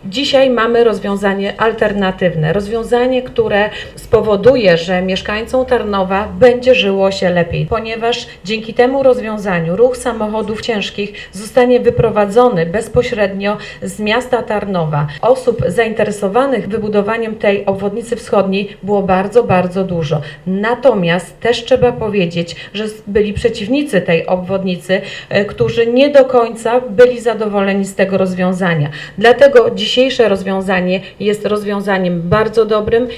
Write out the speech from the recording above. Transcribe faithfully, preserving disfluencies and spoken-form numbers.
Dzisiaj mamy rozwiązanie alternatywne, rozwiązanie, które spowoduje, że mieszkańcom Tarnowa będzie żyło się lepiej, ponieważ dzięki temu rozwiązaniu ruch samochodów ciężkich zostanie wyprowadzony bezpośrednio z miasta Tarnowa. Osób zainteresowanych wybudowaniem tej obwodnicy wschodniej było bardzo, bardzo dużo. Natomiast też trzeba powiedzieć, że byli przeciwnicy tej obwodnicy, którzy nie do końca byli zadowoleni z tego rozwiązania. Dlatego dzisiejsze rozwiązanie jest rozwiązaniem bardzo dobrym